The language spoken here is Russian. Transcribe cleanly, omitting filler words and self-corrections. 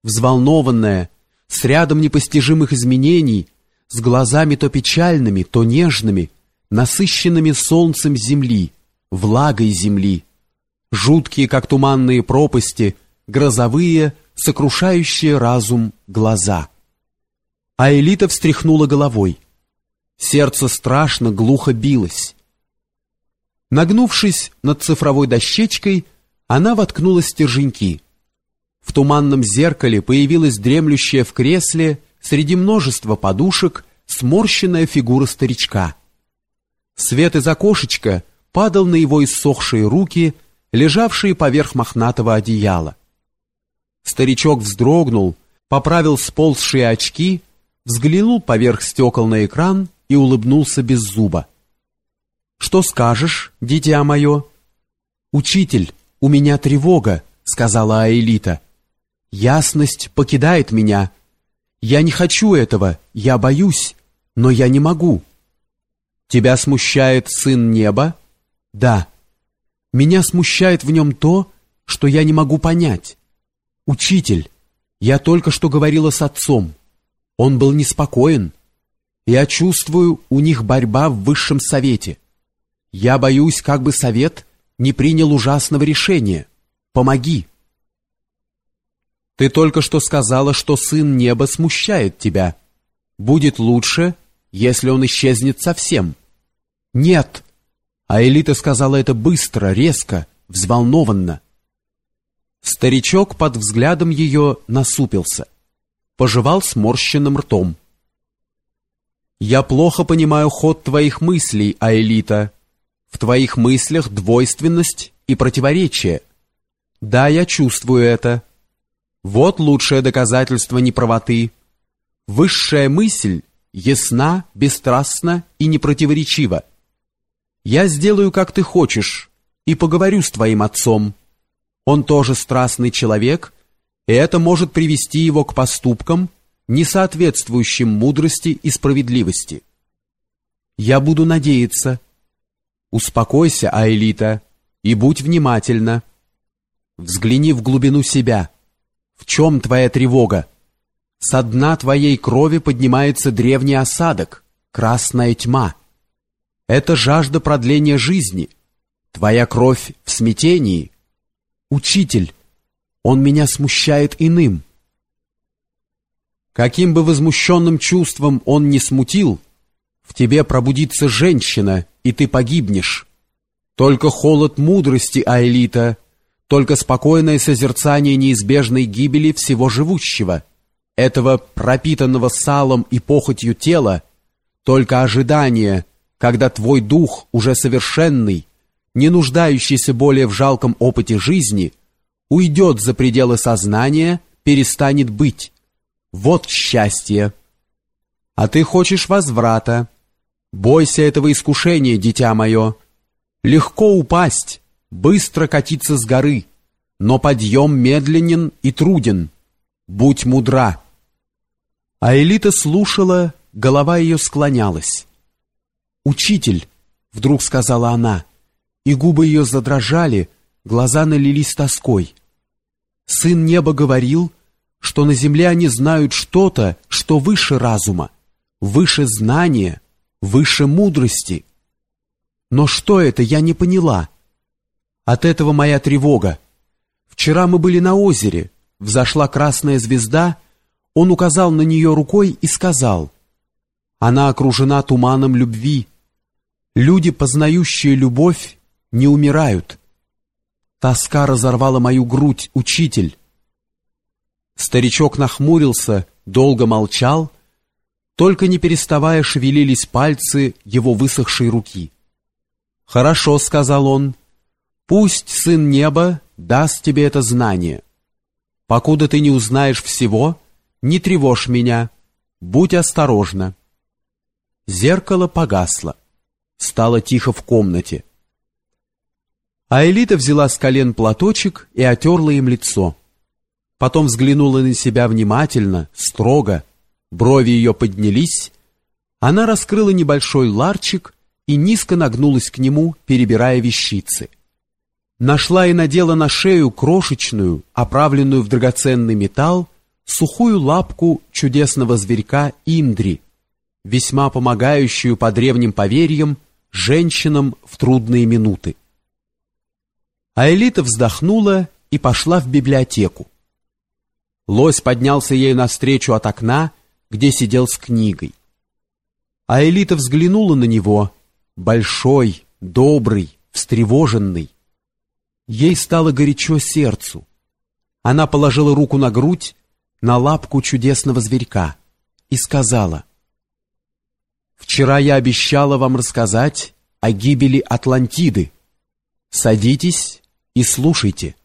взволнованная, с рядом непостижимых изменений, с глазами то печальными, то нежными, насыщенными солнцем земли, влагой земли, жуткие, как туманные пропасти, грозовые, сокрушающие разум глаза. Аэлита встряхнула головой. Сердце страшно, глухо билось. Нагнувшись над цифровой дощечкой, она воткнула стерженьки. В туманном зеркале появилась дремлющая в кресле среди множества подушек сморщенная фигура старичка. Свет из окошечка падал на его иссохшие руки, лежавшие поверх мохнатого одеяла. Старичок вздрогнул, поправил сползшие очки, взглянул поверх стекол на экран и улыбнулся без зуба. «Что скажешь, дитя мое?» «Учитель, у меня тревога», — сказала Аэлита. «Ясность покидает меня. Я не хочу этого, я боюсь, но я не могу». «Тебя смущает сын неба?» «Да. Меня смущает в нем то, что я не могу понять. Учитель, я только что говорила с отцом. Он был неспокоен. Я чувствую, у них борьба в высшем совете. Я боюсь, как бы совет не принял ужасного решения. Помоги». «Ты только что сказала, что сын неба смущает тебя. Будет лучше, если он исчезнет совсем». «Нет». Аэлита сказала это быстро, резко, взволнованно. Старичок под взглядом ее насупился, пожевал сморщенным ртом. «Я плохо понимаю ход твоих мыслей, Аэлита. В твоих мыслях двойственность и противоречие. Да, я чувствую это. Вот лучшее доказательство неправоты. Высшая мысль ясна, бесстрастна и непротиворечива. Я сделаю, как ты хочешь, и поговорю с твоим отцом. Он тоже страстный человек, и это может привести его к поступкам, не соответствующим мудрости и справедливости. Я буду надеяться. Успокойся, Аэлита, и будь внимательна. Взгляни в глубину себя. В чем твоя тревога? Со дна твоей крови поднимается древний осадок, красная тьма. Это жажда продления жизни. Твоя кровь в смятении. Учитель, он меня смущает иным. Каким бы возмущенным чувством он ни смутил, в тебе пробудится женщина, и ты погибнешь. Только холод мудрости, Аэлита, только спокойное созерцание неизбежной гибели всего живущего, этого пропитанного салом и похотью тела, только ожидание, когда твой дух, уже совершенный, не нуждающийся более в жалком опыте жизни, уйдет за пределы сознания, перестанет быть. Вот счастье. А ты хочешь возврата. Бойся этого искушения, дитя мое. Легко упасть, быстро катиться с горы, но подъем медленен и труден. Будь мудра. Аэлита слушала, голова ее склонялась. «Учитель», — вдруг сказала она, и губы ее задрожали, глаза налились тоской. «Сын неба говорил, что на земле они знают что-то, что выше разума, выше знания, выше мудрости. Но что это, я не поняла. От этого моя тревога. Вчера мы были на озере, взошла красная звезда, он указал на нее рукой и сказал: она окружена туманом любви. Люди, познающие любовь, не умирают. Тоска разорвала мою грудь, учитель». Старичок нахмурился, долго молчал, только не переставая шевелились пальцы его высохшей руки. «Хорошо», — сказал он, — «пусть сын неба даст тебе это знание. Покуда ты не узнаешь всего, не тревожь меня, будь осторожна». Зеркало погасло. Стало тихо в комнате. Аэлита взяла с колен платочек и отерла им лицо. Потом взглянула на себя внимательно, строго, брови ее поднялись. Она раскрыла небольшой ларчик и низко нагнулась к нему, перебирая вещицы. Нашла и надела на шею крошечную, оправленную в драгоценный металл, сухую лапку чудесного зверька Индри, весьма помогающую по древним поверьям женщинам в трудные минуты. Аэлита вздохнула и пошла в библиотеку. Лось поднялся ей навстречу от окна, где сидел с книгой. Аэлита взглянула на него, большой, добрый, встревоженный. Ей стало горячо сердцу. Она положила руку на грудь, на лапку чудесного зверька и сказала: «Вчера я обещала вам рассказать о гибели Атлантиды. Садитесь и слушайте».